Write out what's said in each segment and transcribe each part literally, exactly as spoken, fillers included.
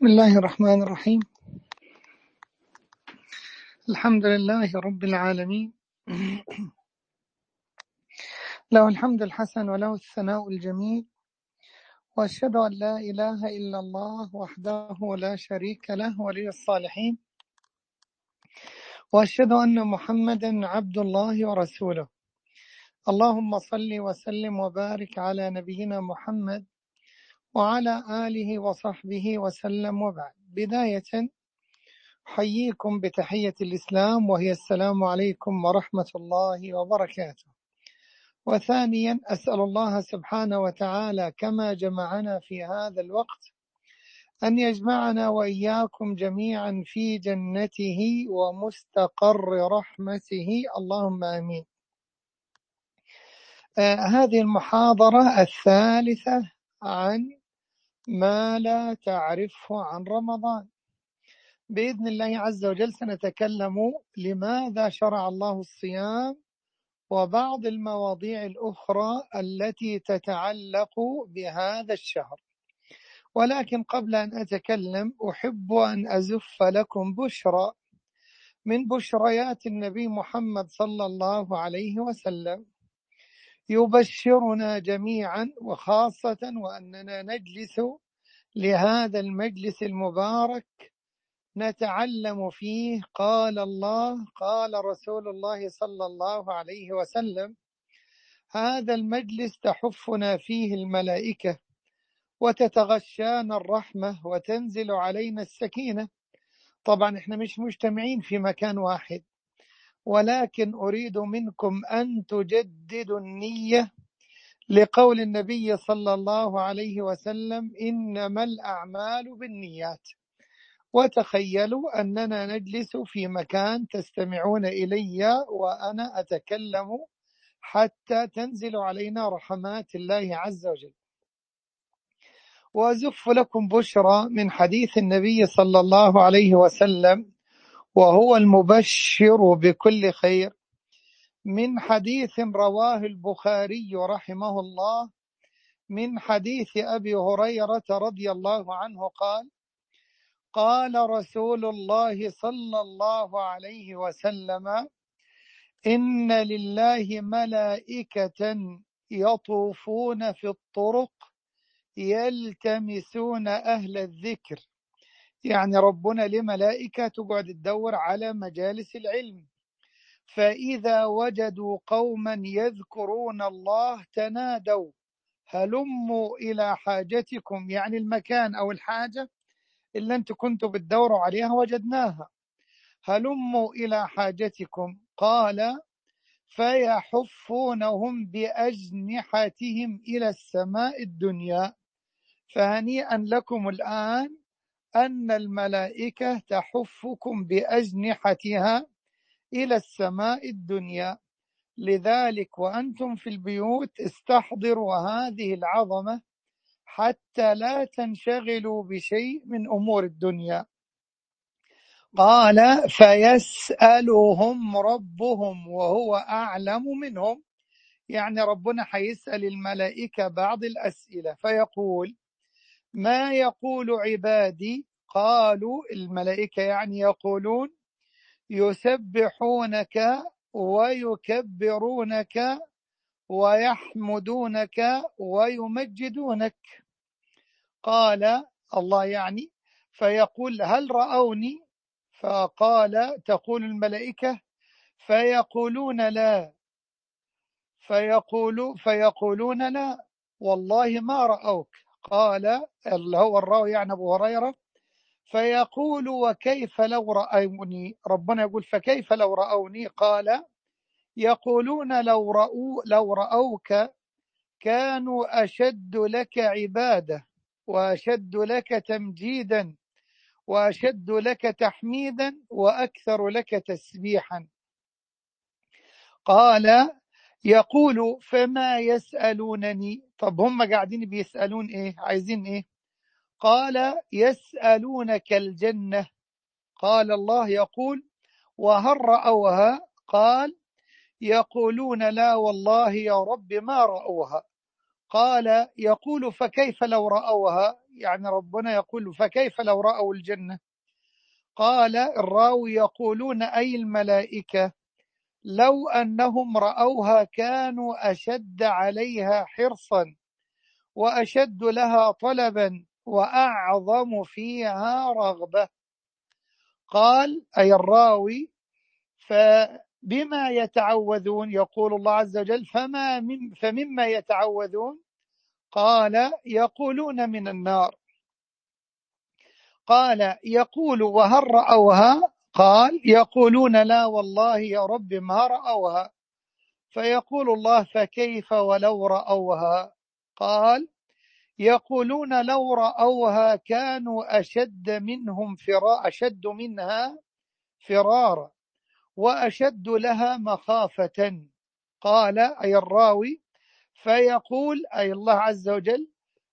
بسم الله الرحمن الرحيم. الحمد لله رب العالمين، له الحمد الحسن وله الثناء الجميل، وأشهد أن لا إله إلا الله وحده لا شريك له ولي الصالحين، وأشهد أن محمدا عبد الله ورسوله. اللهم صل وسلم وبارك على نبينا محمد وعلى آله وصحبه وسلم، وبعد. بداية أحييكم بتحية الإسلام، وهي السلام عليكم ورحمة الله وبركاته. وثانيا أسأل الله سبحانه وتعالى كما جمعنا في هذا الوقت أن يجمعنا وإياكم جميعا في جنته ومستقر رحمته، اللهم آمين. آه هذه المحاضرة الثالثة عن ما لا تعرفه عن رمضان. بإذن الله عز وجل سنتكلم لماذا شرع الله الصيام وبعض المواضيع الأخرى التي تتعلق بهذا الشهر. ولكن قبل أن أتكلم أحب أن أزف لكم بشرى من بشريات النبي محمد صلى الله عليه وسلم، يبشرنا جميعا، وخاصة وأننا نجلس لهذا المجلس المبارك نتعلم فيه قال الله قال رسول الله صلى الله عليه وسلم. هذا المجلس تحفنا فيه الملائكة وتتغشانا الرحمة وتنزل علينا السكينة. طبعا احنا مش مجتمعين في مكان واحد، ولكن أريد منكم أن تجددوا النية لقول النبي صلى الله عليه وسلم إنما الأعمال بالنيات. وتخيلوا أننا نجلس في مكان تستمعون إلي وأنا أتكلم حتى تنزل علينا رحمات الله عز وجل. وأزف لكم بشرى من حديث النبي صلى الله عليه وسلم، وهو المبشر بكل خير، من حديث رواه البخاري رحمه الله، من حديث أبي هريرة رضي الله عنه قال: قال رسول الله صلى الله عليه وسلم: إن لله ملائكة يطوفون في الطرق يلتمسون أهل الذكر. يعني ربنا لملائكة تقعد تدور على مجالس العلم، فإذا وجدوا قوما يذكرون الله تنادوا هلموا إلى حاجتكم، يعني المكان أو الحاجة اللي أنتم كنتوا بتدوروا عليها وجدناها، هلموا إلى حاجتكم. قال: فيحفونهم بأجنحتهم إلى السماء الدنيا. فهنيئا لكم الآن أن الملائكة تحفكم بأجنحتها إلى السماء الدنيا. لذلك وأنتم في البيوت استحضروا هذه العظمة حتى لا تنشغلوا بشيء من أمور الدنيا. قال: فيسألهم ربهم وهو أعلم منهم. يعني ربنا حيسأل الملائكة بعض الأسئلة فيقول: ما يقول عبادي؟ قالوا الملائكة يعني يقولون: يسبحونك ويكبرونك ويحمدونك ويمجدونك. قال الله يعني فيقول: هل رأوني؟ فقال تقول الملائكة: فيقولون لا، فيقول فيقولون لا والله ما رأوك. قال اللي هو الراوي يعني أبو هريرة: فيقول: وكيف لو رأوني؟ ربنا يقول: فكيف لو رأوني؟ قال: يقولون لو رأوا لو رأوك كانوا أشد لك عبادة وأشد لك تمجيدا وأشد لك تحميدا وأكثر لك تسبيحا. قال: يقول: فما يسألونني؟ طب هم قاعدين بيسألون إيه؟ عايزين إيه؟ قال: يسألونك الجنة. قال الله يقول: وهل رأوها؟ قال: يقولون لا والله يا رب ما رأوها. قال يقول فكيف لو رأوها، يعني ربنا يقول فكيف لو رأوا الجنة. قال الراوي يقولون أي الملائكة لو أنهم رأوها كانوا أشد عليها حرصا وأشد لها طلبا وأعظم فيها رغبة. قال أي الراوي فبما يتعوذون، يقول الله عز وجل فما من فمما يتعوذون. قال يقولون من النار. قال يقول وهل رأوها؟ قال يقولون لا والله يا رب ما رأوها. فيقول الله فكيف ولو رأوها؟ قال يقولون لو رأوها كانوا أشد منهم فرا أشد منها فرارا وأشد لها مخافة. قال أي الراوي فيقول أي الله عز وجل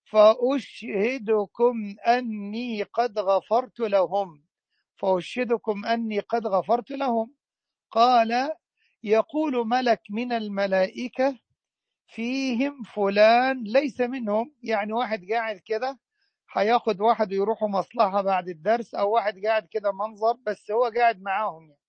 فأشهدكم أني قد غفرت لهم فأشهدكم أني قد غفرت لهم. قال يقول ملك من الملائكة فيهم فلان ليس منهم، يعني واحد قاعد كده هياخد واحد ويروحوا مصلحة بعد الدرس، أو واحد قاعد كده منظر بس هو قاعد معاهم يعني.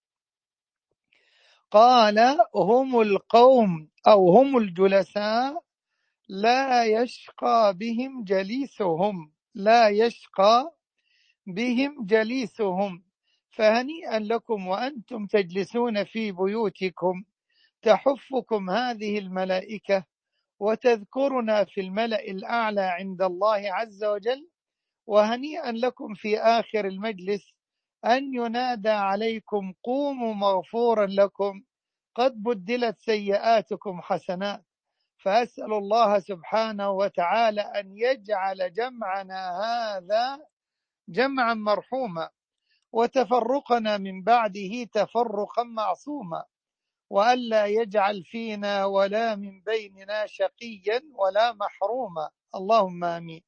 قال هم القوم أو هم الجلساء لا يشقى بهم جليسهم لا يشقى بهم جليسهم فهنيئا لكم وأنتم تجلسون في بيوتكم تحفكم هذه الملائكة وتذكرنا في الملأ الأعلى عند الله عز وجل، وهنيئا لكم في آخر المجلس أن ينادى عليكم قوموا مغفورا لكم قد بدلت سيئاتكم حسنات. فأسأل الله سبحانه وتعالى أن يجعل جمعنا هذا جمعا مرحوما وتفرقنا من بعده تفرقا معصوما، وألا يجعل فينا ولا من بيننا شقيا ولا محروما، اللهم آمين.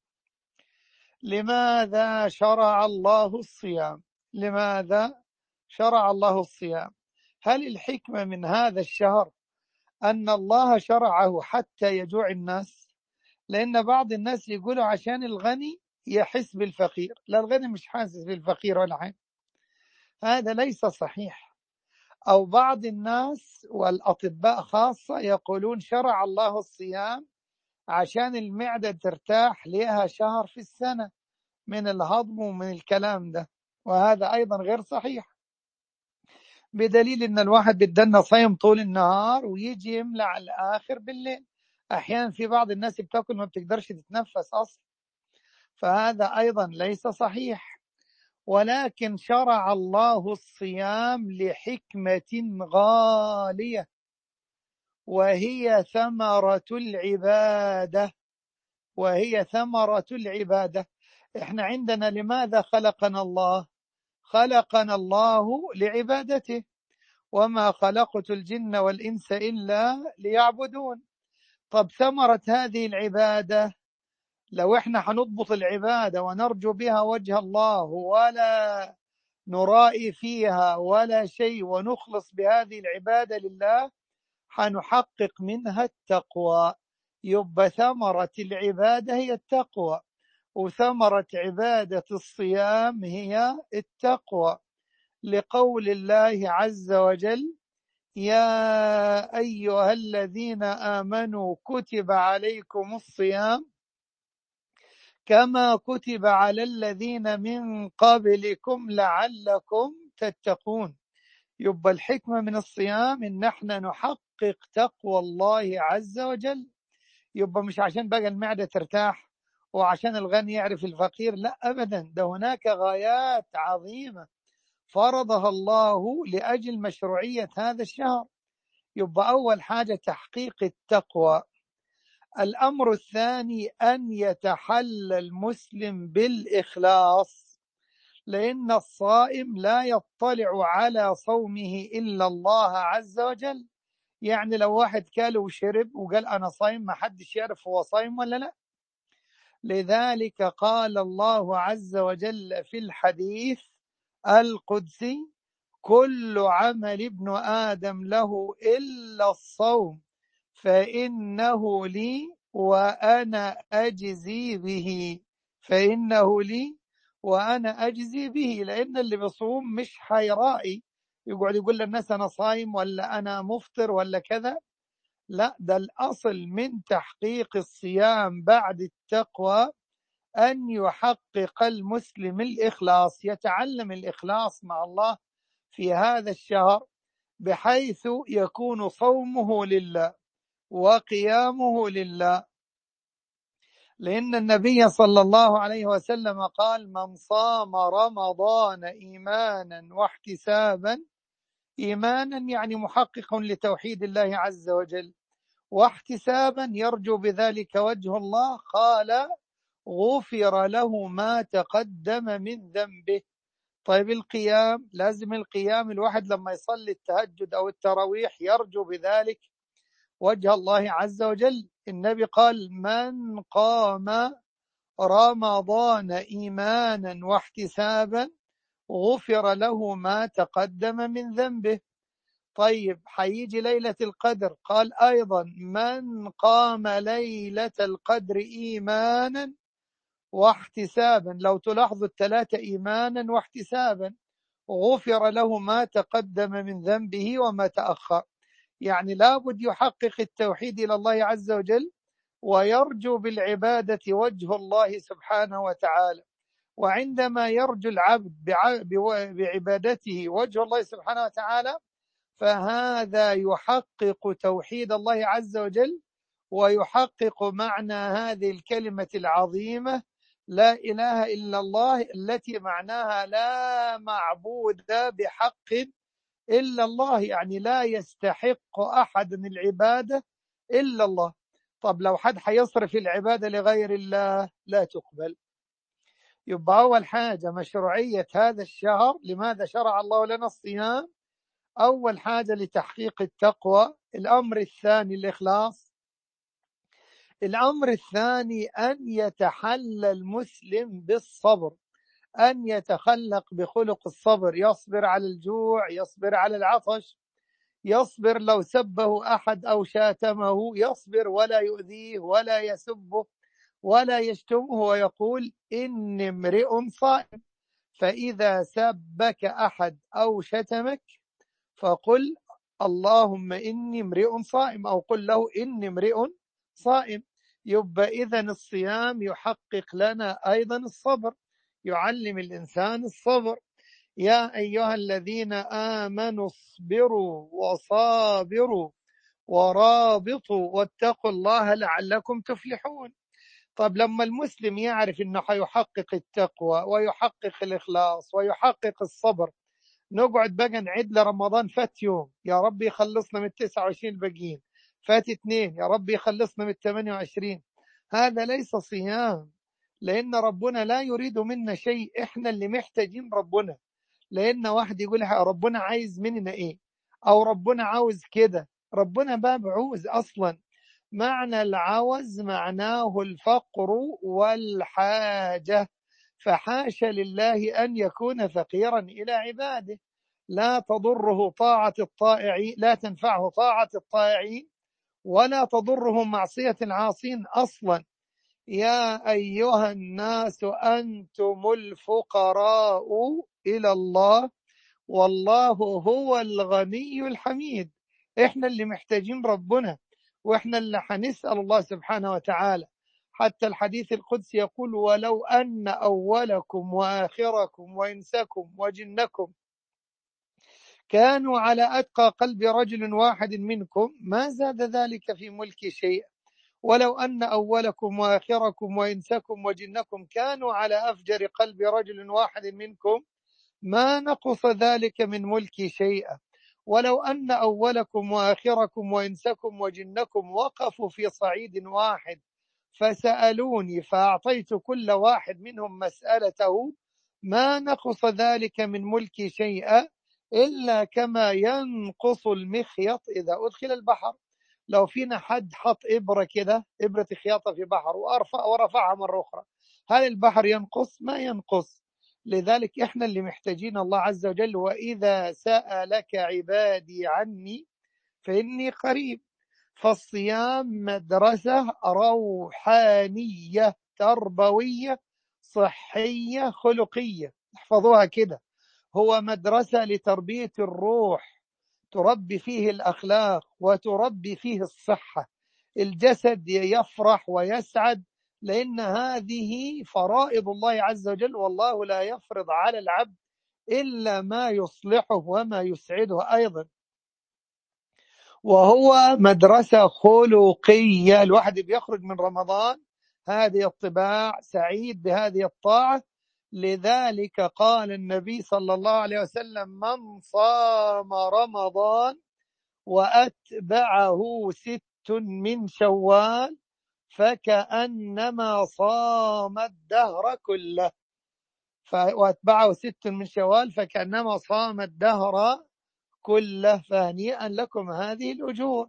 لماذا شرع الله الصيام؟ لماذا شرع الله الصيام؟ هل الحكمة من هذا الشهر أن الله شرعه حتى يجوع الناس؟ لأن بعض الناس يقولوا عشان الغني يحس بالفقير، لا الغني مش حاسس بالفقير ولا حاجة، هذا ليس صحيح. أو بعض الناس والأطباء خاصة يقولون شرع الله الصيام عشان المعدة ترتاح لها شهر في السنة من الهضم ومن الكلام ده، وهذا أيضا غير صحيح، بدليل أن الواحد بدنا صيم طول النهار ويجي يملع على الآخر بالليل. أحيانا في بعض الناس بتاكل ما بتقدرش تتنفس أصلا، فهذا أيضا ليس صحيح. ولكن شرع الله الصيام لحكمة غالية وهي ثمرة العبادة وهي ثمرة العبادة. إحنا عندنا لماذا خلقنا الله؟ خلقنا الله لعبادته، وما خلقت الجن والإنس إلا ليعبدون. طب ثمرة هذه العبادة لو إحنا حنضبط العبادة ونرجو بها وجه الله ولا نرائي فيها ولا شيء ونخلص بهذه العبادة لله حنحقق منها التقوى. يبقى ثمرة العبادة هي التقوى، وثمرة عبادة الصيام هي التقوى، لقول الله عز وجل يا أيها الذين آمنوا كتب عليكم الصيام كما كتب على الذين من قبلكم لعلكم تتقون. يبقى الحكمة من الصيام إن احنا نحقق تقوى الله عز وجل. يبقى مش عشان بقى المعدة ترتاح وعشان الغني يعرف الفقير، لا أبدا، ده هناك غايات عظيمة فرضها الله لأجل مشروعية هذا الشهر. يبقى أول حاجة تحقيق التقوى. الأمر الثاني أن يتحلى المسلم بالإخلاص، لأن الصائم لا يطلع على صومه إلا الله عز وجل. يعني لو واحد كال وشرب وقال أنا صايم ما حدش يعرف هو صايم ولا لا. لذلك قال الله عز وجل في الحديث القدسي كل عمل ابن آدم له إلا الصوم فإنه لي وأنا أجزي به، فإنه لي وأنا أجزي به. لأن اللي بيصوم مش حيرائي يقعد يقول للناس أنا صايم ولا أنا مفطر ولا كذا، لا، ده الأصل من تحقيق الصيام بعد التقوى أن يحقق المسلم الإخلاص، يتعلم الإخلاص مع الله في هذا الشهر، بحيث يكون صومه لله وقيامه لله. لأن النبي صلى الله عليه وسلم قال: من صام رمضان إيمانا واحتسابا، إيمانا يعني محقق لتوحيد الله عز وجل، واحتسابا يرجو بذلك وجه الله، قال: غفر له ما تقدم من ذنبه. طيب القيام، لازم القيام، الواحد لما يصلي التهجد أو التراويح يرجو بذلك وجه الله عز وجل. النبي قال: من قام رمضان إيمانا واحتسابا غفر له ما تقدم من ذنبه. طيب حيجي ليلة القدر، قال أيضا: من قام ليلة القدر إيمانا واحتسابا. لو تلاحظوا الثلاثة إيمانا واحتسابا، غفر له ما تقدم من ذنبه وما تأخر. يعني لابد يحقق التوحيد إلى الله عز وجل، ويرجو بالعبادة وجه الله سبحانه وتعالى. وعندما يرجو العبد بعبادته وجه الله سبحانه وتعالى، فهذا يحقق توحيد الله عز وجل، ويحقق معنى هذه الكلمة العظيمة لا إله إلا الله، التي معناها لا معبود بحق إلا الله، يعني لا يستحق أحد العبادة إلا الله. طب لو حد حيصرف العبادة لغير الله لا تقبل. يبقى أول حاجة مشروعية هذا الشهر، لماذا شرع الله لنا الصيام؟ أول حاجة لتحقيق التقوى. الأمر الثاني الإخلاص. الأمر الثاني أن يتحلى المسلم بالصبر، أن يتخلق بخلق الصبر، يصبر على الجوع، يصبر على العطش، يصبر لو سبه أحد أو شاتمه، يصبر ولا يؤذيه ولا يسبه ولا يشتمه، ويقول: إني امرئ صائم. فإذا سبك أحد أو شتمك فقل: اللهم إني امرئ صائم، أو قل له: إني امرئ صائم. يبقى إذن الصيام يحقق لنا أيضا الصبر، يعلم الإنسان الصبر. يا أيها الذين آمنوا اصبروا وصابروا ورابطوا واتقوا الله لعلكم تفلحون. طب لما المسلم يعرف أنه حيحقق التقوى ويحقق الإخلاص ويحقق الصبر، نقعد بقى نعد لرمضان: فات يوم يا رب يخلصنا من التسعة وعشرين الباقيين، فات اثنين يا رب يخلصنا من الثمانية وعشرين. هذا ليس صيام، لأن ربنا لا يريد منا شيء، إحنا اللي محتاجين ربنا. لأن واحد يقول ربنا عايز مننا إيه، أو ربنا عاوز كده. ربنا ما بعوز أصلا. معنى العوز معناه الفقر والحاجة، فحاشا لله أن يكون فقيرا إلى عباده. لا تضره طاعة الطائعين، لا تنفعه طاعة الطائعين، ولا تضره معصية العاصين أصلا. يا أيها الناس أنتم الفقراء إلى الله والله هو الغني الحميد. إحنا اللي محتاجين ربنا، وإحنا اللي حنسأل الله سبحانه وتعالى. حتى الحديث القدسي يقول: ولو أن أولكم وآخركم وإنسكم وجنكم كانوا على أتقى قلب رجل واحد منكم ما زاد ذلك في ملك شيء، ولو أن أولكم وآخركم وإنسكم وجنكم كانوا على أفجر قلب رجل واحد منكم ما نقص ذلك من ملكي شيئا، ولو أن أولكم وآخركم وإنسكم وجنكم وقفوا في صعيد واحد فسألوني فأعطيت كل واحد منهم مسألته ما نقص ذلك من ملكي شيئا إلا كما ينقص المخيط إذا أدخل البحر. لو فينا حد حط إبرة كده، إبرة خياطة في بحر وأرفع ورفعها مرة أخرى، هل البحر ينقص؟ ما ينقص. لذلك إحنا اللي محتاجين الله عز وجل: وإذا سألك عبادي عني فإني قريب. فالصيام مدرسة روحانية تربوية صحية خلقية، احفظوها كده. هو مدرسة لتربية الروح، تربي فيه الأخلاق وتربي فيه الصحة. الجسد يفرح ويسعد، لأن هذه فرائض الله عز وجل، والله لا يفرض على العبد إلا ما يصلحه وما يسعده أيضا. وهو مدرسة خلقية، الواحد بيخرج من رمضان هذه الطباع، سعيد بهذه الطاعة. لذلك قال النبي صلى الله عليه وسلم: من صام رمضان وأتبعه ست من شوال فكأنما صام الدهر كله. وأتبعه ست من شوال فكأنما صام الدهر كله، فهنيئا لكم هذه الأجور.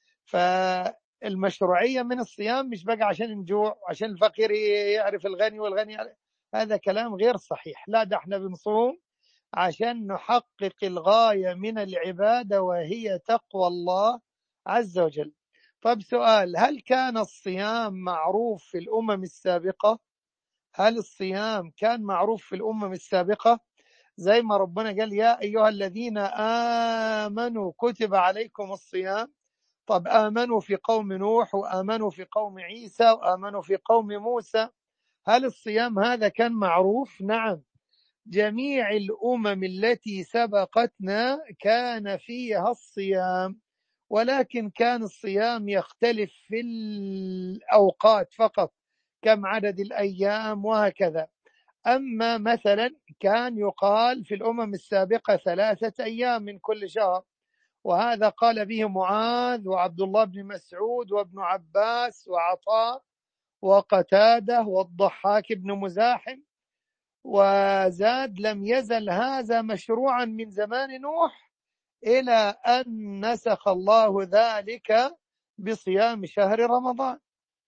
فالمشروعية من الصيام مش بقى عشان نجوع وعشان الفقير يعرف الغني والغني، هذا كلام غير صحيح. لا، ده احنا بنصوم عشان نحقق الغاية من العبادة، وهي تقوى الله عز وجل. طب سؤال: هل كان الصيام معروف في الأمم السابقة؟ هل الصيام كان معروف في الأمم السابقة؟ زي ما ربنا قال: يا أيها الذين آمنوا كتب عليكم الصيام. طب آمنوا في قوم نوح، وآمنوا في قوم عيسى، وآمنوا في قوم موسى. هل الصيام هذا كان معروف؟ نعم، جميع الأمم التي سبقتنا كان فيها الصيام، ولكن كان الصيام يختلف في الأوقات فقط، كم عدد الأيام وهكذا. أما مثلا كان يقال في الأمم السابقة ثلاثة أيام من كل شهر، وهذا قال به معاذ وعبد الله بن مسعود وابن عباس وعطاء وقتادة والضحاك بن مزاحم. وزاد: لم يزل هذا مشروعا من زمان نوح إلى أن نسخ الله ذلك بصيام شهر رمضان.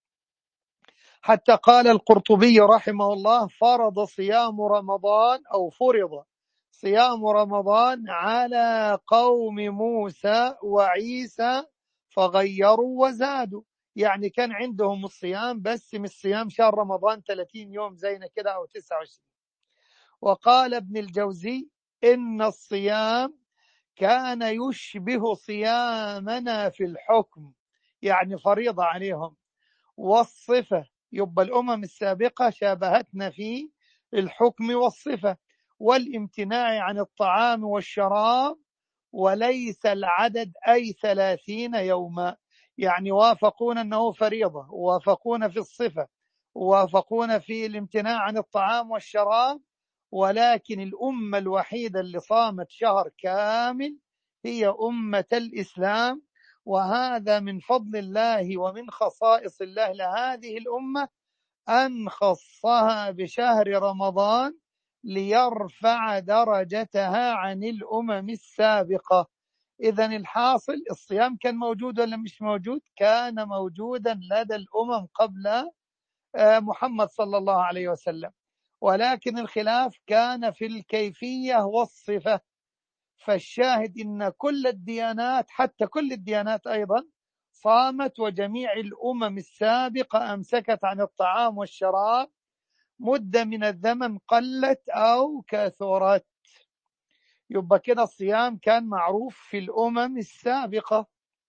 حتى قال القرطبي رحمه الله: فرض صيام رمضان أو فرض صيام رمضان على قوم موسى وعيسى فغيروا وزادوا. يعني كان عندهم الصيام بس مش صيام شهر رمضان ثلاثين يوم زينا كده أو تسعة وعشرين. وقال ابن الجوزي: إن الصيام كان يشبه صيامنا في الحكم، يعني فريضة عليهم، والصفة، يبقى الأمم السابقة شابهتنا في الحكم والصفة والامتناع عن الطعام والشراب، وليس العدد أي ثلاثين يوما. يعني وافقون أنه فريضة، وافقون في الصفة، وافقون في الامتناع عن الطعام والشراب، ولكن الأمة الوحيدة اللي صامت شهر كامل هي أمة الإسلام. وهذا من فضل الله ومن خصائص الله لهذه الأمة أن خصها بشهر رمضان ليرفع درجتها عن الأمم السابقة. إذن الحاصل: الصيام كان موجود ولا مش موجود؟ كان موجودا لدى الأمم قبل محمد صلى الله عليه وسلم، ولكن الخلاف كان في الكيفية والصفة. فالشاهد إن كل الديانات، حتى كل الديانات أيضا، صامت، وجميع الأمم السابقة أمسكت عن الطعام والشراب مدة من الزمن قلت أو كثرت. يبقى كده الصيام كان معروف في الأمم السابقة.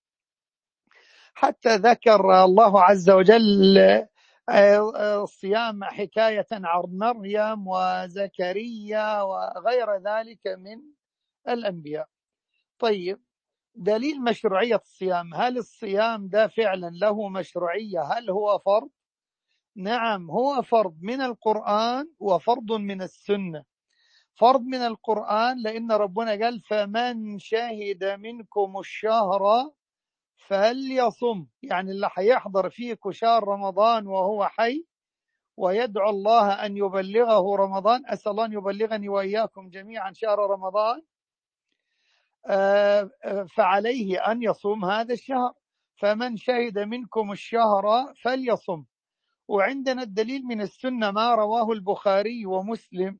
حتى ذكر الله عز وجل الصيام حكاية عن مريم وزكريا وغير ذلك من الأنبياء. طيب، دليل مشروعية الصيام: هل الصيام ده فعلا له مشروعية؟ هل هو فرض؟ نعم، هو فرض من القرآن وفرض من السنة. فرض من القرآن لأن ربنا قال: فمن شهد منكم الشهر فليصم. يعني اللي حيحضر فيكم شهر رمضان وهو حي ويدعو الله أن يبلغه رمضان، أسأل الله أن يبلغني وإياكم جميعا شهر رمضان، فعليه أن يصوم هذا الشهر. فمن شهد منكم الشهر فليصم. وعندنا الدليل من السنة ما رواه البخاري ومسلم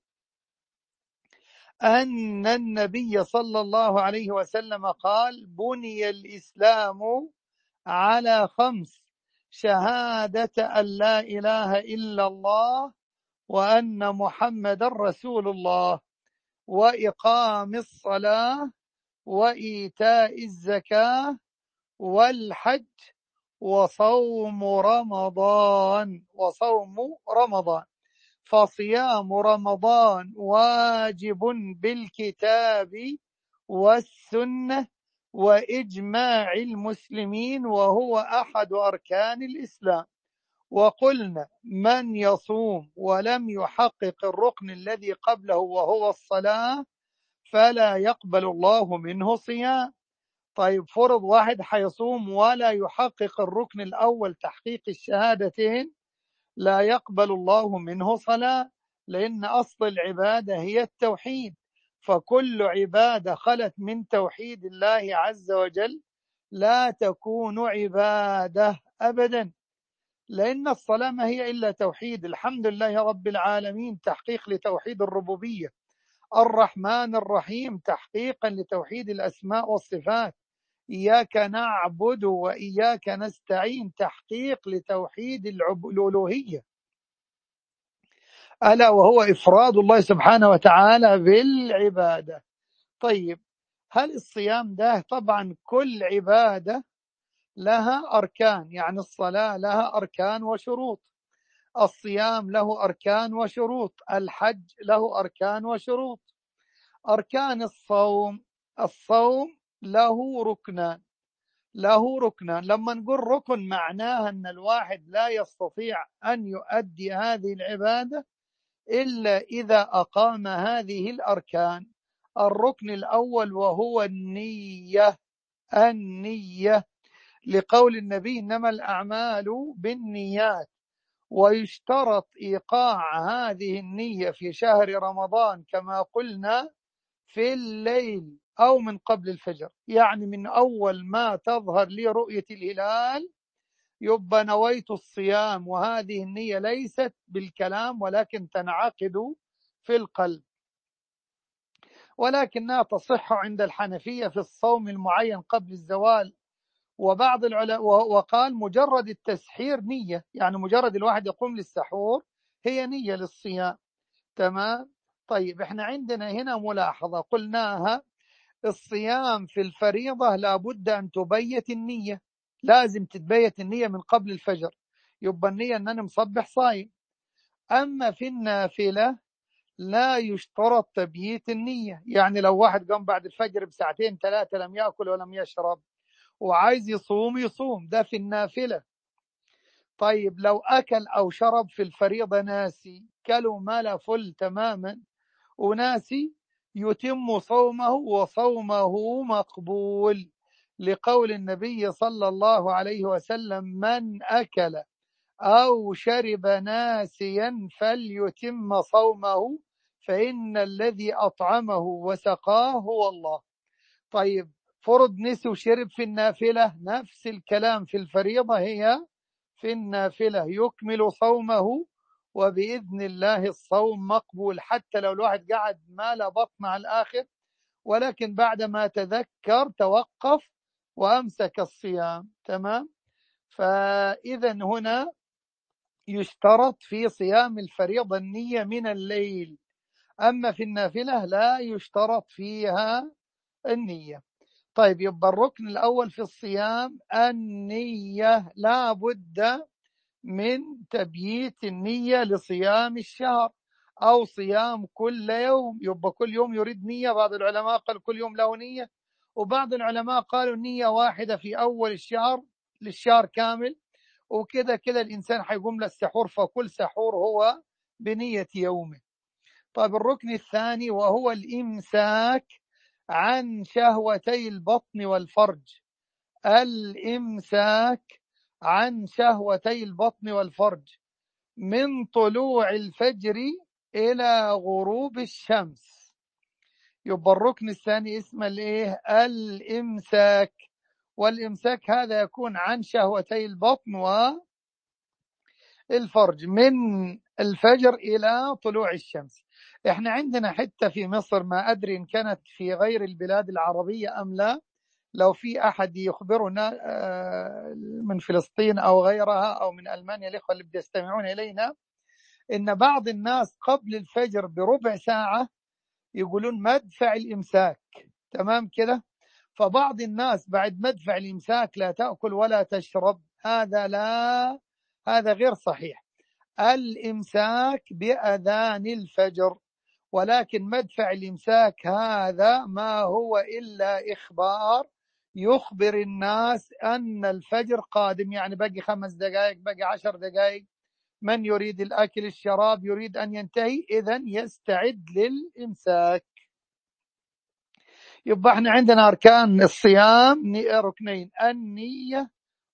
أن النبي صلى الله عليه وسلم قال: بني الإسلام على خمس: شهادة أن لا إله إلا الله وأن محمد رسول الله، وإقام الصلاة، وإيتاء الزكاة، والحج، وصوم رمضان وصوم رمضان فصيام رمضان واجب بالكتاب والسنة وإجماع المسلمين، وهو أحد أركان الإسلام. وقلنا من يصوم ولم يحقق الركن الذي قبله وهو الصلاة فلا يقبل الله منه صيام. طيب فرض واحد حيصوم ولا يحقق الركن الأول تحقيق الشهادتين، لا يقبل الله منه صلاة، لأن أصل العبادة هي التوحيد، فكل عبادة خلت من توحيد الله عز وجل لا تكون عبادة أبدا، لأن الصلاة ما هي إلا توحيد. الحمد لله رب العالمين تحقيق لتوحيد الربوبية، الرحمن الرحيم تحقيقا لتوحيد الأسماء والصفات، إياك نعبد وإياك نستعين تحقيق لتوحيد الألوهية، ألا وهو إفراد الله سبحانه وتعالى بالعبادة. طيب هل الصيام ده؟ طبعا كل عبادة لها أركان، يعني الصلاة لها أركان وشروط، الصيام له أركان وشروط، الحج له أركان وشروط. أركان الصوم، الصوم له ركنان له ركنان لما نقول ركن معناها أن الواحد لا يستطيع أن يؤدي هذه العبادة إلا إذا أقام هذه الأركان. الركن الأول وهو النية النية لقول النبي إنما الأعمال بالنيات، ويشترط إيقاع هذه النية في شهر رمضان كما قلنا في الليل أو من قبل الفجر، يعني من أول ما تظهر لي رؤية الهلال يبقى نويت الصيام، وهذه النية ليست بالكلام ولكن تنعقد في القلب، ولكنها تصح عند الحنفية في الصوم المعين قبل الزوال. وبعض العلماء وقال مجرد التسحير نية، يعني مجرد الواحد يقوم للسحور هي نية للصيام. تمام. طيب احنا عندنا هنا ملاحظة قلناها، الصيام في الفريضة لابد أن تبيت النية، لازم تتبيت النية من قبل الفجر، يبقى النية أن أنا مصبح صايم. أما في النافلة لا يشترط تبييت النية، يعني لو واحد قام بعد الفجر بساعتين ثلاثة لم يأكل ولم يشرب وعايز يصوم يصوم، ده في النافلة. طيب لو أكل أو شرب في الفريضة ناسي، كلوا مال فل تماما وناسي، يتم صومه وصومه مقبول، لقول النبي صلى الله عليه وسلم من أكل أو شرب ناسيا فليتم صومه فإن الذي أطعمه وسقاه هو الله. طيب فرض نسي وشرب في النافلة، نفس الكلام في الفريضة، هي في النافلة يكمل صومه وبإذن الله الصوم مقبول، حتى لو الواحد قعد مال بطن على الآخر ولكن بعدما تذكر توقف وأمسك الصيام. تمام. فإذا هنا يشترط في صيام الفريضة النية من الليل، أما في النافلة لا يشترط فيها النية. طيب يبقى الركن الأول في الصيام النية، لا بد من تبييت النية لصيام الشهر أو صيام كل يوم، يبقى كل يوم يريد نية. بعض العلماء قال كل يوم له نية، وبعض العلماء قالوا نية واحدة في أول الشهر للشهر كامل، وكذا كذا الإنسان حيقوم للسحور فكل سحور هو بنية يومه. طيب الركن الثاني وهو الإمساك عن شهوتي البطن والفرج، الإمساك عن شهوتي البطن والفرج من طلوع الفجر إلى غروب الشمس، يبقى الركن الثاني اسمه الايه؟ الإمساك. والإمساك هذا يكون عن شهوتي البطن والفرج من الفجر إلى طلوع الشمس. احنا عندنا حتة في مصر، ما أدري إن كانت في غير البلاد العربية أم لا، لو في أحد يخبرنا من فلسطين أو غيرها أو من ألمانيا، الإخوة اللي بيستمعون إلينا، إن بعض الناس قبل الفجر بربع ساعة يقولون مدفع الإمساك، تمام كده؟ فبعض الناس بعد مدفع الإمساك لا تأكل ولا تشرب، هذا لا، هذا غير صحيح. الإمساك بأذان الفجر، ولكن مدفع الإمساك هذا ما هو إلا إخبار يخبر الناس أن الفجر قادم، يعني باقي خمس دقائق، باقي عشر دقائق، من يريد الأكل الشراب يريد أن ينتهي إذن يستعد للإمساك. يبقى احنا عندنا أركان الصيام ركنين، النية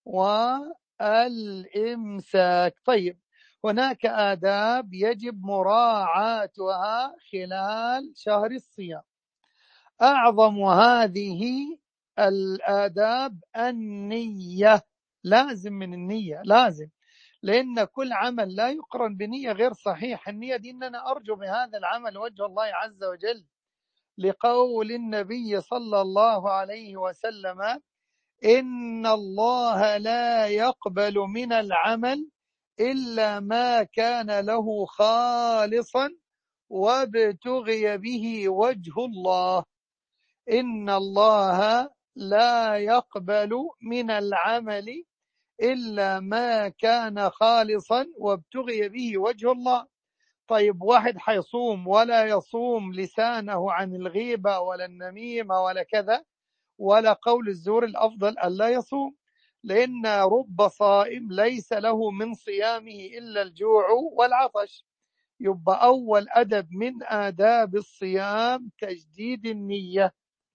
والإمساك. طيب، هناك آداب يجب مراعاتها خلال شهر الصيام. أعظم هذه الآداب النية، لازم من النية، لازم، لأن كل عمل لا يقرن بنية غير صحيح. النية دي أن أنا أرجو بهذا العمل وجه الله عز وجل، لقول النبي صلى الله عليه وسلم: إن الله لا يقبل من العمل إلا ما كان له خالصا وابتغي به وجه الله. إن الله لا يقبل من العمل إلا ما كان خالصا وابتغي به وجه الله. طيب، واحد حيصوم ولا يصوم لسانه عن الغيبة ولا النميمة ولا كذا ولا قول الزور، الأفضل ألا يصوم، لأن رب صائم ليس له من صيامه إلا الجوع والعطش. يبقى أول أدب من آداب الصيام تجديد النية.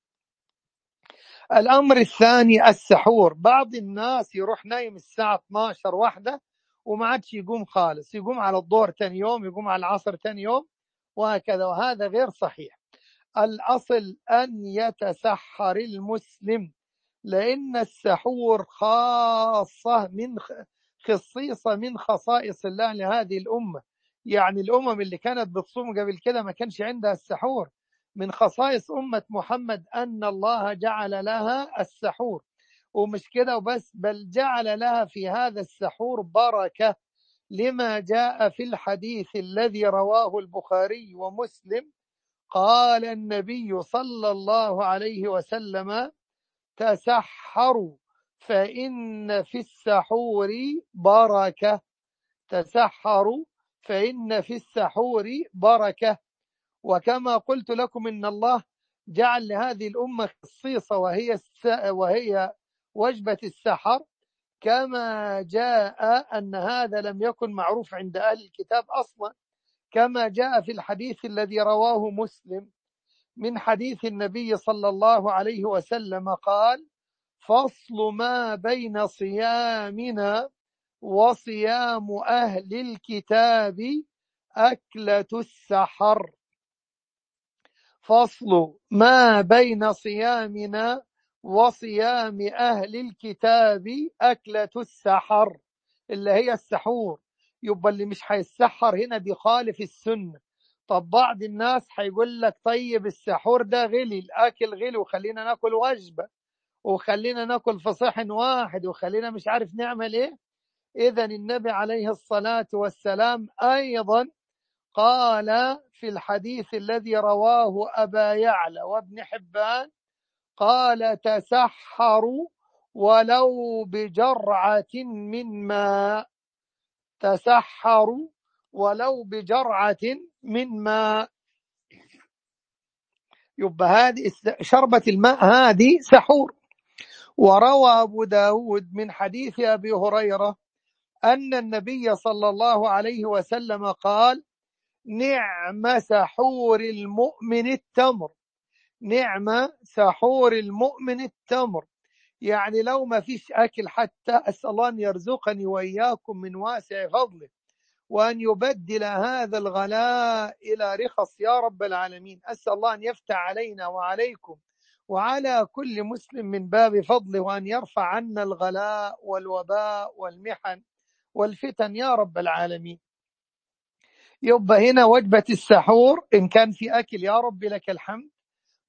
الأمر الثاني السحور. بعض الناس يروح نايم الساعة اثناشر واحدة وما عادش يقوم خالص، يقوم على الظهر تاني يوم، يقوم على العصر تاني يوم، وهكذا، وهذا غير صحيح. الأصل أن يتسحر المسلم، لأن السحور خاصة من خصيصة من خصائص الله لهذه الأمة. يعني الأمم اللي كانت بتصوم قبل كده ما كانش عندها السحور. من خصائص أمة محمد أن الله جعل لها السحور، ومش كده وبس، بل جعل لها في هذا السحور بركة، لما جاء في الحديث الذي رواه البخاري ومسلم. قال النبي صلى الله عليه وسلم: تسحروا فإن في السحور بركة. تسحروا فإن في السحور بركة. وكما قلت لكم إن الله جعل لهذه الأمة خصيصة وهي وهي وجبة السحر، كما جاء أن هذا لم يكن معروف عند أهل الكتاب أصلا، كما جاء في الحديث الذي رواه مسلم من حديث النبي صلى الله عليه وسلم قال: فصل ما بين صيامنا وصيام أهل الكتاب أكلة السحر. فصل ما بين صيامنا وصيام أهل الكتاب أكلة السحر، اللي هي السحور. يبقى اللي مش هيسحر هنا بيخالف السنة. طب بعض الناس هيقول لك: طيب السحور ده غلي، الأكل غلي، وخلينا ناكل وجبة، وخلينا ناكل في صحن واحد، وخلينا مش عارف نعمل ايه. إذن النبي عليه الصلاة والسلام أيضا قال في الحديث الذي رواه أبا يعلى وابن حبان، قال: تسحروا ولو بجرعة من ماء. تسحروا ولو بجرعة من ماء. يبقى هذه شربة الماء هذه سحور. وروى أبو داود من حديث أبي هريرة أن النبي صلى الله عليه وسلم قال: نعم سحور المؤمن التمر. نعم سحور المؤمن التمر، يعني لو ما فيش أكل حتى، أسأل الله أن يرزقني وإياكم من واسع فضله، وأن يبدل هذا الغلاء إلى رخص يا رب العالمين. أسأل الله أن يفتح علينا وعليكم وعلى كل مسلم من باب فضله، وأن يرفع عنا الغلاء والوباء والمحن والفتن يا رب العالمين. يبقى هنا وجبة السحور إن كان في أكل يا رب لك الحمد،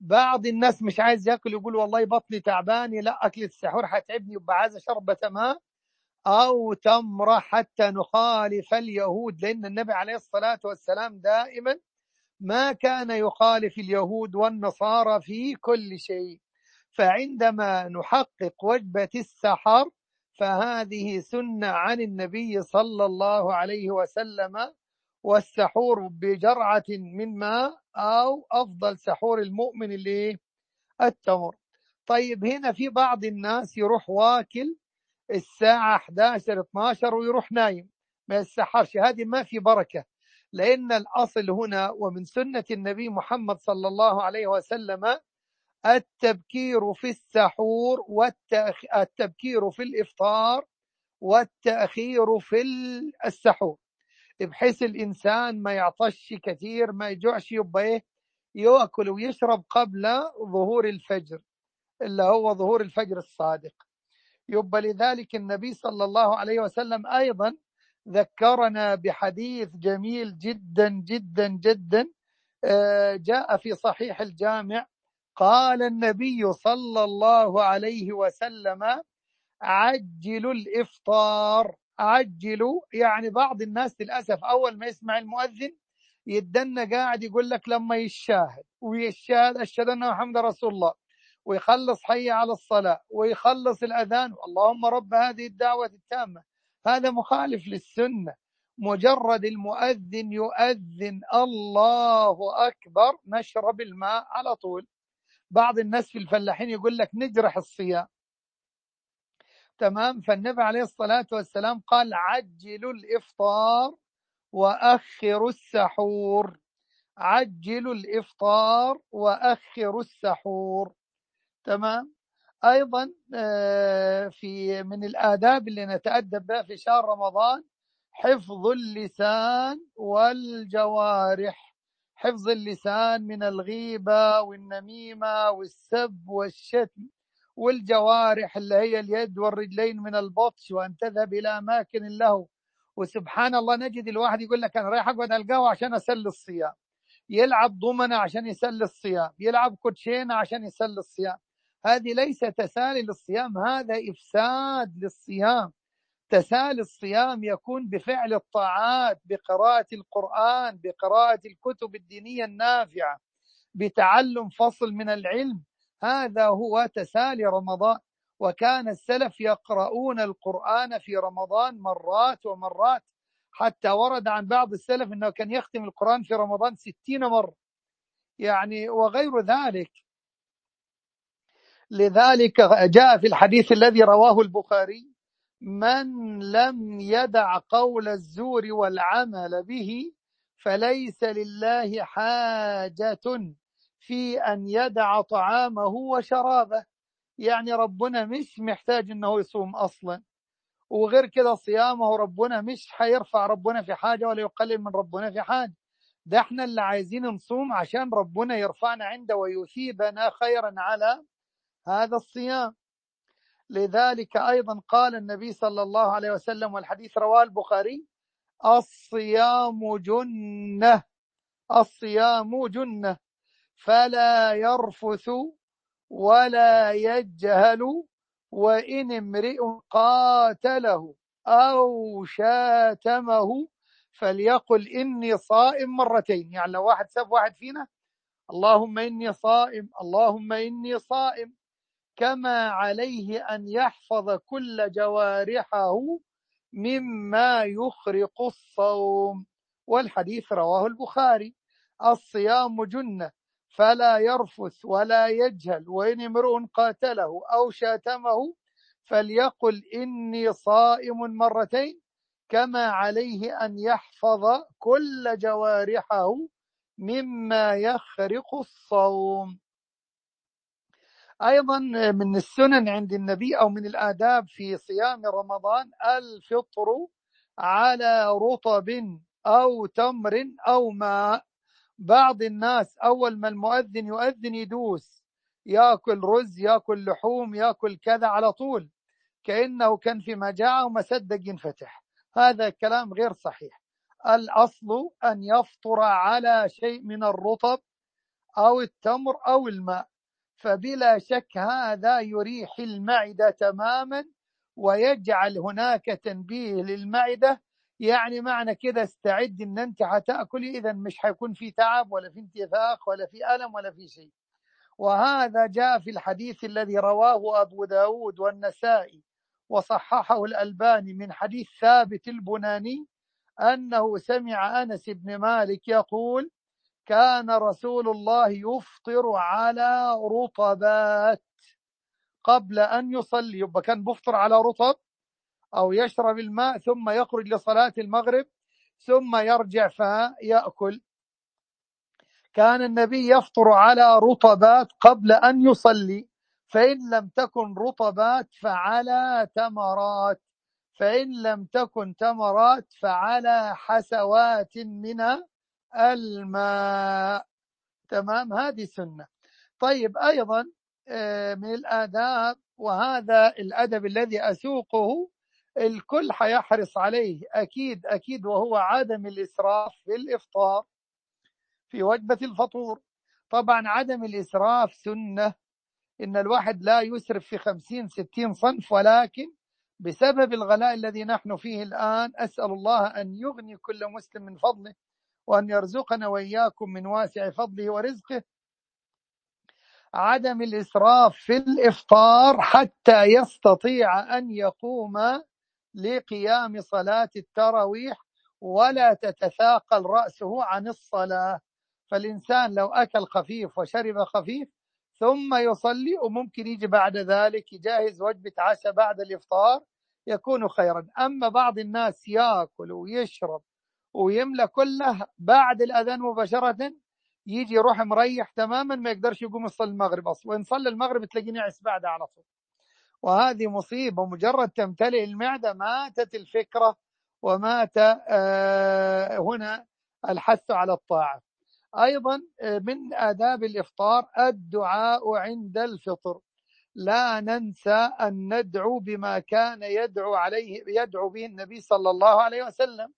بعض الناس مش عايز ياكل، يقول والله بطني تعباني، لا أكلة السحور حتعبني، يبقى عايز شربة ماء أو تمرة حتى نخالف اليهود، لأن النبي عليه الصلاة والسلام دائما ما كان يخالف اليهود والنصارى في كل شيء. فعندما نحقق وجبة السحر فهذه سنة عن النبي صلى الله عليه وسلم، والسحور بجرعة من ماء، أو أفضل سحور المؤمن اللي التمر. طيب هنا في بعض الناس يروح واكل الساعة إحدى عشر اثنا عشر ويروح نايم ما يسحرش، هذه ما في بركة. لأن الأصل هنا ومن سنة النبي محمد صلى الله عليه وسلم التبكير في السحور والتبكير في الإفطار والتأخير في السحور، بحيث الإنسان ما يعطش كثير، ما يجوعش، يبقى إيه يأكل ويشرب قبل ظهور الفجر اللي هو ظهور الفجر الصادق. يبقى لذلك النبي صلى الله عليه وسلم أيضا ذكرنا بحديث جميل جدا جدا جدا جاء في صحيح الجامع. قال النبي صلى الله عليه وسلم عجلوا الإفطار. عجلوا يعني بعض الناس للأسف أول ما يسمع المؤذن يدنا قاعد يقول لك لما يشاهد ويشاهد أشهد أن محمد رسول الله، ويخلص حي على الصلاة، ويخلص الأذان اللهم رب هذه الدعوة التامة. هذا مخالف للسنة. مجرد المؤذن يؤذن الله أكبر نشرب الماء على طول. بعض الناس في الفلاحين يقول لك نجرح الصيام، تمام. فالنبي عليه الصلاة والسلام قال عجلوا الإفطار وأخروا السحور. عجلوا الإفطار وأخروا السحور، تمام. أيضا في من الآداب اللي نتأدب بها في شهر رمضان حفظ اللسان والجوارح. حفظ اللسان من الغيبة والنميمة والسب والشتم، والجوارح اللي هي اليد والرجلين من البطش، وأن تذهب إلى أماكن له. وسبحان الله نجد الواحد يقول لك أنا رايح أقعد على القهوة عشان أسلي الصيام، يلعب ضمنة عشان يسلي الصيام، يلعب كوتشينة عشان يسلي الصيام. هذه ليس تسالي للصيام، هذا إفساد للصيام. تسالي الصيام يكون بفعل الطاعات، بقراءة القرآن، بقراءة الكتب الدينية النافعة، بتعلم فصل من العلم. هذا هو تسالي رمضان. وكان السلف يقرؤون القرآن في رمضان مرات ومرات، حتى ورد عن بعض السلف أنه كان يختم القرآن في رمضان ستين مرة يعني، وغير ذلك. لذلك جاء في الحديث الذي رواه البخاري من لم يدع قول الزور والعمل به فليس لله حاجة في أن يدع طعامه وشرابه. يعني ربنا مش محتاج أنه يصوم أصلا، وغير كده صيامه ربنا مش حيرفع ربنا في حاجة ولا يقلل من ربنا في حاجة. ده احنا اللي عايزين نصوم عشان ربنا يرفعنا عنده ويثيبنا خيرا على هذا الصيام. لذلك أيضا قال النبي صلى الله عليه وسلم، والحديث رواه البخاري: الصيام جنة. الصيام جنة فلا يرفث ولا يجهل، وإن امرئ قاتله أو شاتمه فليقل إني صائم مرتين. يعني لو واحد سب واحد فينا اللهم إني صائم، اللهم إني صائم، كما عليه أن يحفظ كل جوارحه مما يخرق الصوم. والحديث رواه البخاري. الصيام جنة فلا يرفث ولا يجهل، وإن امرؤ قاتله أو شاتمه فليقل إني صائم مرتين، كما عليه أن يحفظ كل جوارحه مما يخرق الصوم. أيضا من السنن عند النبي أو من الآداب في صيام رمضان الفطر على رطب أو تمر أو ماء. بعض الناس أول ما المؤذن يؤذن يدوس، يأكل رز، يأكل لحوم، يأكل كذا على طول كأنه كان في مجاعة وما صدق ينفتح. هذا كلام غير صحيح. الأصل أن يفطر على شيء من الرطب أو التمر أو الماء، فبلا شك هذا يريح المعدة تماما ويجعل هناك تنبيه للمعدة. يعني معنى كده استعد ان انت هتاكلي، اذا مش هيكون في تعب ولا في انتفاخ ولا في الم ولا في شيء. وهذا جاء في الحديث الذي رواه ابو داود والنسائي وصححه الألباني من حديث ثابت البناني انه سمع انس بن مالك يقول: كان رسول الله يفطر على رطبات قبل أن يصلي. يبقى كان بفطر على رطب أو يشرب الماء ثم يخرج لصلاة المغرب ثم يرجع فيأكل. كان النبي يفطر على رطبات قبل أن يصلي، فإن لم تكن رطبات فعلى تمرات، فإن لم تكن تمرات فعلى حسوات من الماء. تمام، هذه سنة. طيب أيضا من الآداب، وهذا الأدب الذي أسوقه الكل حيحرص عليه أكيد أكيد، وهو عدم الإسراف في الإفطار في وجبة الفطور. طبعا عدم الإسراف سنة، إن الواحد لا يسرف في خمسين ستين صنف، ولكن بسبب الغلاء الذي نحن فيه الآن أسأل الله أن يغني كل مسلم من فضله، وأن يرزقنا وإياكم من واسع فضله ورزقه. عدم الإسراف في الإفطار حتى يستطيع أن يقوم لقيام صلاة التراويح ولا تتثاقل رأسه عن الصلاة. فالإنسان لو أكل خفيف وشرب خفيف ثم يصلي، وممكن يجي بعد ذلك يجهز وجبة عشاء بعد الإفطار، يكون خيرا. أما بعض الناس يأكل ويشرب ويملى كله بعد الأذان مباشرة، يجي يروح مريح تماما، ما يقدرش يقوم يصلي المغرب أصلا، وإن صلى المغرب تلاقيه نعس بعد على طول. وهذه مصيبة، مجرد تمتلئ المعدة ماتت الفكرة ومات هنا الحث على الطاعة. أيضا من آداب الإفطار الدعاء عند الفطر. لا ننسى أن ندعو بما كان يدعو عليه يدعو به النبي صلى الله عليه وسلم.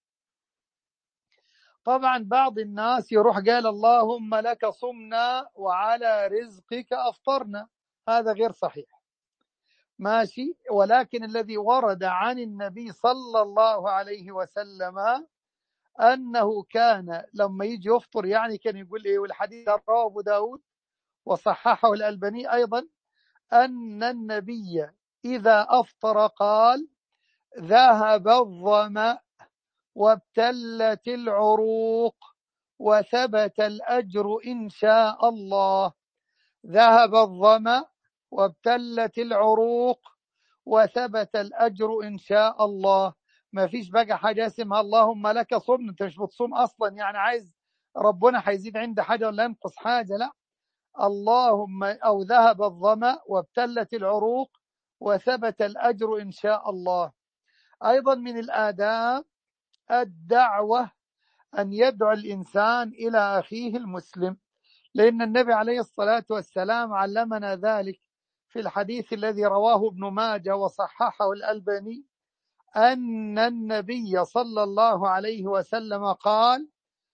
طبعا بعض الناس يروح قال: اللهم لك صمنا وعلى رزقك أفطرنا. هذا غير صحيح، ماشي. ولكن الذي ورد عن النبي صلى الله عليه وسلم أنه كان لما يجي يفطر يعني كان يقول إيه، والحديث رواه أبو داود وصححه الألباني أيضا، أن النبي إذا أفطر قال: ذهب الظمأ وابتلت العروق وثبت الأجر إن شاء الله. ذهب الظمأ وابتلت العروق وثبت الأجر إن شاء الله. ما فيش بقى حاجة اسمها اللهم لك صمنا، انت مش بتصوم أصلا، يعني عايز ربنا حيزيد عنده حاجة ولا ينقص حاجة، لا. اللهم أو ذهب الظمأ وابتلت العروق وثبت الأجر إن شاء الله. أيضا من الآداب الدعوة، أن يدعو الإنسان إلى أخيه المسلم، لأن النبي عليه الصلاة والسلام علمنا ذلك في الحديث الذي رواه ابن ماجه وصححه الألباني، أن النبي صلى الله عليه وسلم قال: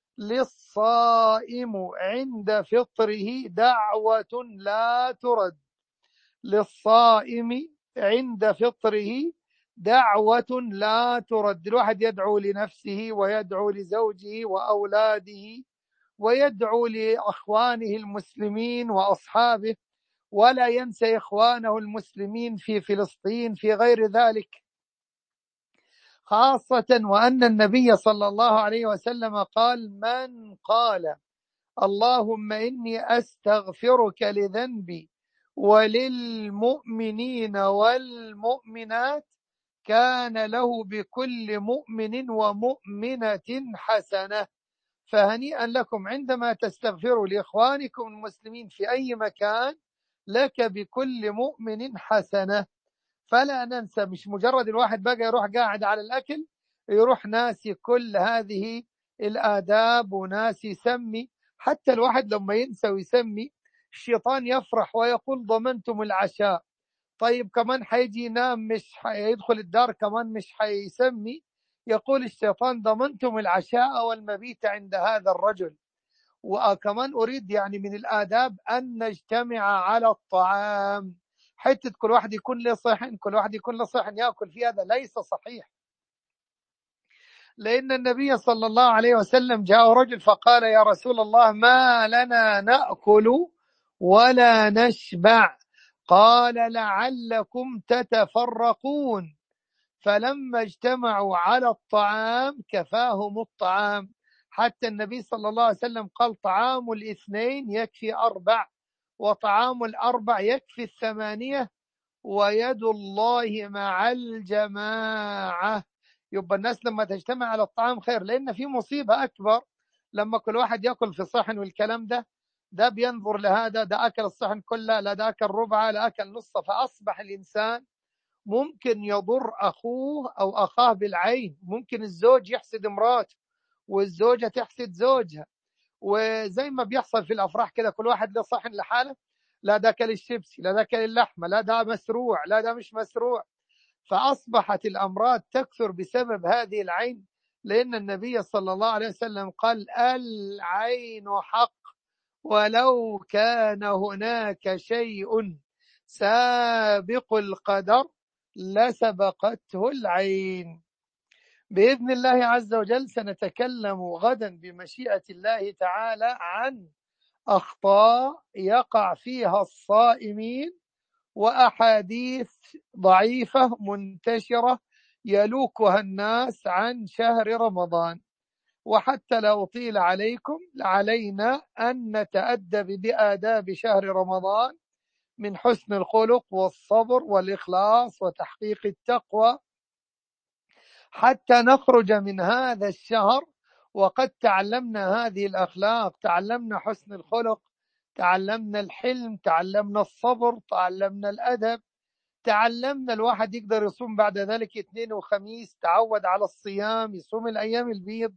للصائم عند فطره دعوة لا ترد. للصائم عند فطره دعوة لا ترد. الواحد يدعو لنفسه ويدعو لزوجه وأولاده ويدعو لأخوانه المسلمين وأصحابه، ولا ينسى إخوانه المسلمين في فلسطين في غير ذلك، خاصة وأن النبي صلى الله عليه وسلم قال: من قال اللهم إني أستغفرك لذنبي وللمؤمنين والمؤمنات كان له بكل مؤمن ومؤمنة حسنة. فهنيئا لكم عندما تستغفروا لإخوانكم المسلمين في أي مكان، لك بكل مؤمن حسنة. فلا ننسى، مش مجرد الواحد بقى يروح قاعد على الأكل يروح ناسي كل هذه الآداب وناسي يسمي. حتى الواحد لما ينسى ويسمي الشيطان يفرح ويقول ضمنتم العشاء. طيب كمان حيجي ينام مش حيدخل الدار كمان مش حيسمي، يقول الشيطان ضمنتم العشاء والمبيت عند هذا الرجل. وكمان أريد يعني من الآداب أن نجتمع على الطعام، حتة كل واحد يكون له صحن، كل واحد يكون له صحن يأكل فيه، هذا ليس صحيح. لأن النبي صلى الله عليه وسلم جاء رجل فقال يا رسول الله ما لنا نأكل ولا نشبع، قال لعلكم تتفرقون. فلما اجتمعوا على الطعام كفاهم الطعام، حتى النبي صلى الله عليه وسلم قال طعام الاثنين يكفي أربع، وطعام الأربع يكفي الثمانية، ويد الله مع الجماعة. يبقى الناس لما تجتمع على الطعام خير، لأن في مصيبة أكبر لما كل واحد يأكل في صحن، والكلام ده ده بينظر لهذا، ده أكل الصحن كله، لا ده أكل ربعه، لا أكل نصه، فأصبح الإنسان ممكن يضر أخوه أو أخاه بالعين. ممكن الزوج يحسد امراته، والزوجة تحسد زوجها، وزي ما بيحصل في الأفراح كده كل واحد له صحن لحاله، لا ده كل الشيبسي، لا ده كل اللحمة، لا ده مسروع، لا ده مش مسروع. فأصبحت الأمراض تكثر بسبب هذه العين، لأن النبي صلى الله عليه وسلم قال العين حق، ولو كان هناك شيء سابق القدر لسبقته العين. بإذن الله عز وجل سنتكلم غدا بمشيئة الله تعالى عن أخطاء يقع فيها الصائمين، وأحاديث ضعيفة منتشرة يلوكها الناس عن شهر رمضان. وحتى لا أطيل عليكم، علينا أن نتأدب بآداب شهر رمضان من حسن الخلق والصبر والإخلاص وتحقيق التقوى، حتى نخرج من هذا الشهر وقد تعلمنا هذه الأخلاق، تعلمنا حسن الخلق، تعلمنا الحلم، تعلمنا الصبر، تعلمنا الأدب، تعلمنا الواحد يقدر يصوم بعد ذلك اثنين وخميس، تعود على الصيام، يصوم الأيام البيض،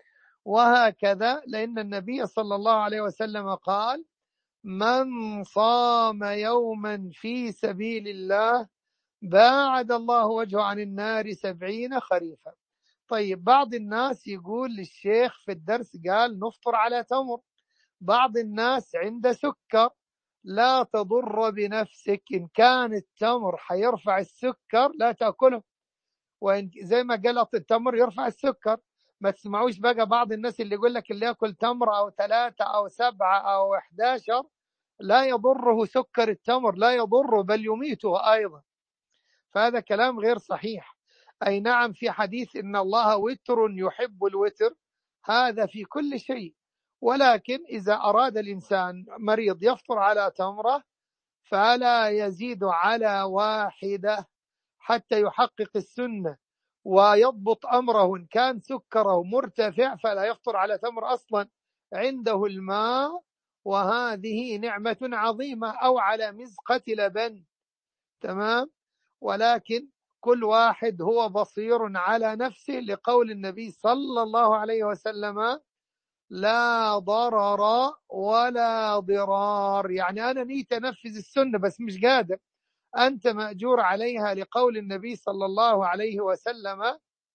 وهكذا. لأن النبي صلى الله عليه وسلم قال من صام يوما في سبيل الله باعد الله وجهه عن النار سبعين خريفا. طيب بعض الناس يقول للشيخ في الدرس قال نفطر على تمر، بعض الناس عنده سكر، لا تضر بنفسك، إن كان التمر حيرفع السكر لا تأكله، وإن زي ما قالت التمر يرفع السكر. ما تسمعوش بقى بعض الناس اللي يقول لك اللي يأكل تمر أو ثلاثة أو سبعة أو إحداشر لا يضره سكر التمر، لا يضره بل يميته أيضا، فهذا كلام غير صحيح. أي نعم في حديث إن الله وتر يحب الوتر، هذا في كل شيء، ولكن إذا أراد الإنسان مريض يفطر على تمرة فلا يزيد على واحدة حتى يحقق السنة ويضبط أمره. إن كان سكره مرتفع فلا يفطر على تمر أصلا، عنده الماء وهذه نعمة عظيمة، أو على مزقة لبن، تمام. ولكن كل واحد هو بصير على نفسه، لقول النبي صلى الله عليه وسلم لا ضرر ولا ضرار. يعني أنا نيت أنفذ السنة بس مش قادر، أنت مأجور عليها، لقول النبي صلى الله عليه وسلم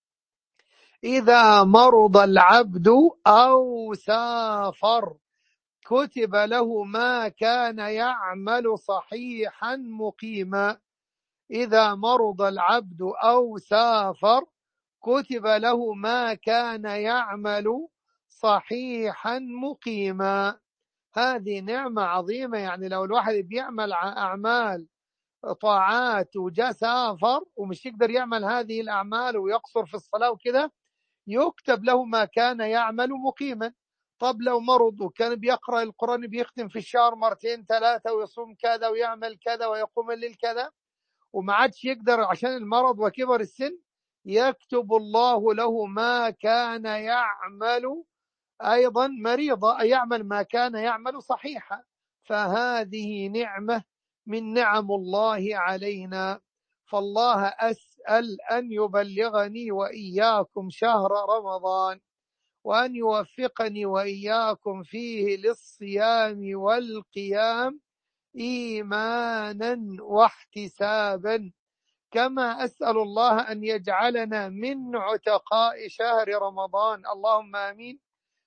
إذا مرض العبد أو سافر كتب له ما كان يعمل صحيحا مقيما. إذا مرض العبد أو سافر كتب له ما كان يعمل صحيحا مقيما. هذه نعمة عظيمة، يعني لو الواحد بيعمل أعمال طاعات وجاء سافر ومش يقدر يعمل هذه الأعمال ويقصر في الصلاة وكده، يكتب له ما كان يعمل مقيما. طب لو مرض وكان بيقرأ القرآن بيختم في الشهر مرتين ثلاثة ويصوم كذا ويعمل كذا ويقوم الليل كذا، وما عادش يقدر عشان المرض وكبر السن، يكتب الله له ما كان يعمل أيضا مريضا، يعمل ما كان يعمل صحيحا. فهذه نعمة من نعم الله علينا. فالله أسأل أن يبلغني وإياكم شهر رمضان، وأن يوفقني وإياكم فيه للصيام والقيام إيمانا واحتسابا، كما أسأل الله أن يجعلنا من عتقاء شهر رمضان، اللهم آمين.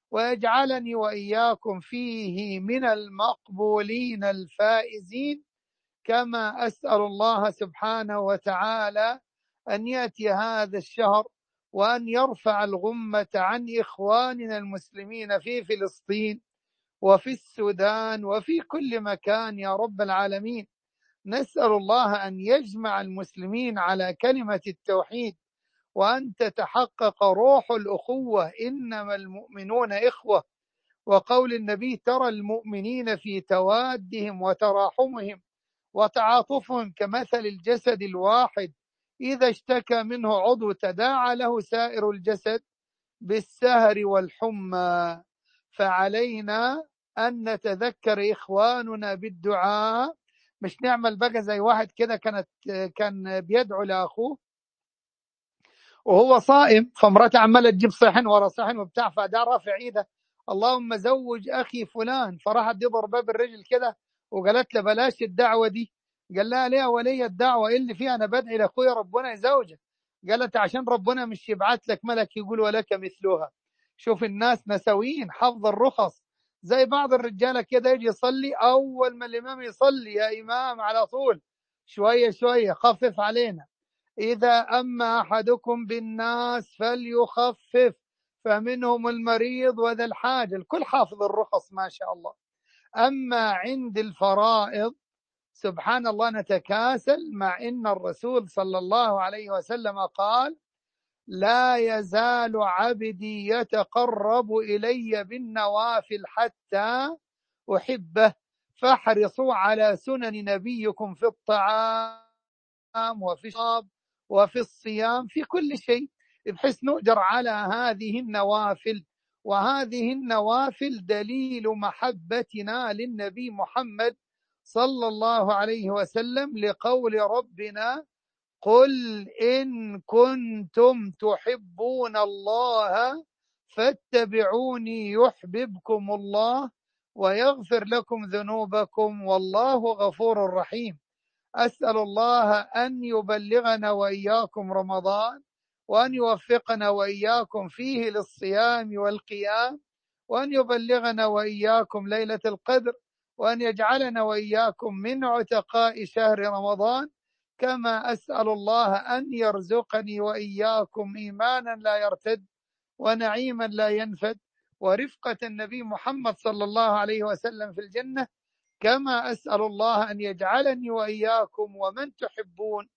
ويجعلني وإياكم فيه من المقبولين الفائزين. كما أسأل الله سبحانه وتعالى أن يأتي هذا الشهر وأن يرفع الغمة عن إخواننا المسلمين في فلسطين وفي السودان وفي كل مكان يا رب العالمين. نسأل الله أن يجمع المسلمين على كلمة التوحيد، وأن تتحقق روح الأخوة، إنما المؤمنون إخوة، وقول النبي ترى المؤمنين في توادهم وتراحمهم وتعاطفهم كمثل الجسد الواحد إذا اشتكى منه عضو تداعى له سائر الجسد بالسهر والحمى. فعلينا أن نتذكر إخواننا بالدعاء، مش نعمل بقى زي واحد كده كانت كان بيدعو لأخوه وهو صائم، فمرته عماله تجيب صحن ورا صحن وبتاع، فده رافع ايده اللهم زوج اخي فلان، فراحت دي ضربه بالرجل كده وقالت له بلاش الدعوه دي. قال لها ليه ولي الدعوه؟ ايه اللي فيها؟ انا بدعي لاخويا ربنا يزوجه. قالت عشان ربنا مش يبعث لك ملك يقول ولك مثلها. شوف الناس نسويين، حفظ الرخص. زي بعض الرجاله كده يجي يصلي، اول ما الامام يصلي يا امام على طول شويه شويه خفف علينا. إذا أما أحدكم بالناس فليخفف فمنهم المريض وذا الحاجة. الكل حافظ الرخص ما شاء الله. أما عند الفرائض سبحان الله نتكاسل، مع إن الرسول صلى الله عليه وسلم قال لا يزال عبدي يتقرب إلي بالنوافل حتى أحبه. فاحرصوا على سنن نبيكم في الطعام وفي الشراب وفي الصيام في كل شيء، بحيث نؤجر على هذه النوافل. وهذه النوافل دليل محبتنا للنبي محمد صلى الله عليه وسلم، لقول ربنا قل إن كنتم تحبون الله فاتبعوني يحببكم الله ويغفر لكم ذنوبكم والله غفور رحيم. أسأل الله أن يبلغنا وإياكم رمضان، وأن يوفقنا وإياكم فيه للصيام والقيام، وأن يبلغنا وإياكم ليلة القدر، وأن يجعلنا وإياكم من عتقاء شهر رمضان. كما أسأل الله أن يرزقني وإياكم إيمانا لا يرتد ونعيما لا ينفد ورفقة النبي محمد صلى الله عليه وسلم في الجنة. كما أسأل الله أن يجعلني وإياكم ومن تحبون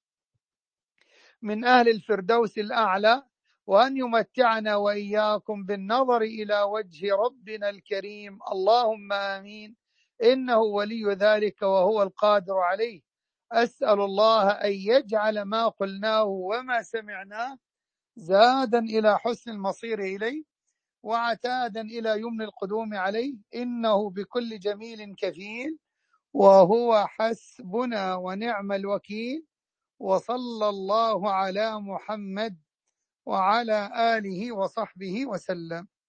من أهل الفردوس الأعلى، وأن يمتعنا وإياكم بالنظر إلى وجه ربنا الكريم. اللهم آمين، إنه ولي ذلك وهو القادر عليه. أسأل الله أن يجعل ما قلناه وما سمعناه زادا إلى حسن المصير إليه، وعتادا إلى يمن القدوم عليه، إنه بكل جميل كفيل، وهو حسبنا ونعم الوكيل. وصلى الله على محمد وعلى آله وصحبه وسلم.